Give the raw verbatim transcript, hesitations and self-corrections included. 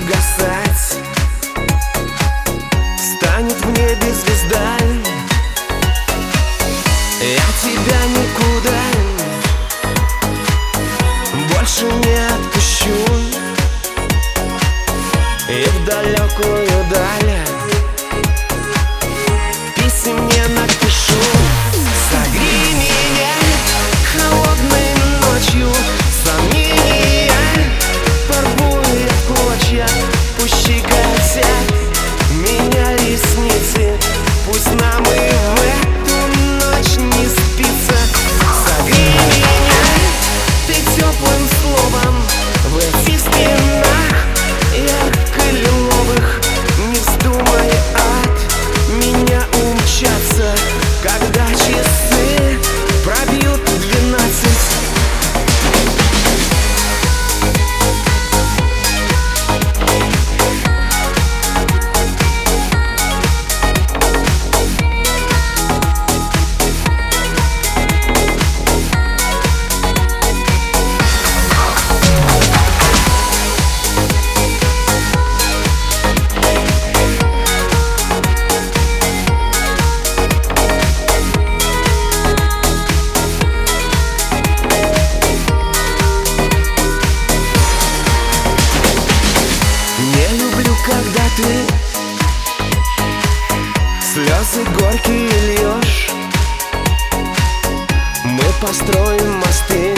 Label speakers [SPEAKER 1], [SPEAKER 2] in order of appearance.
[SPEAKER 1] угасать. Станет в небе звезда, я тебя никуда больше не отпущу. И в далекую даль писем не напишу. Согрей меня холодной ночью, сомнения порвут в клочья. Пусть щекотят меня ресницы, пусть нам и в эту ночь не спится. Согрей меня ты теплым словом в этих стенах ярко-лиловых. Не вздумай от меня умчаться, когда часы пробьют двенадцать. Когда ты слезы горькие льешь, мы построим мосты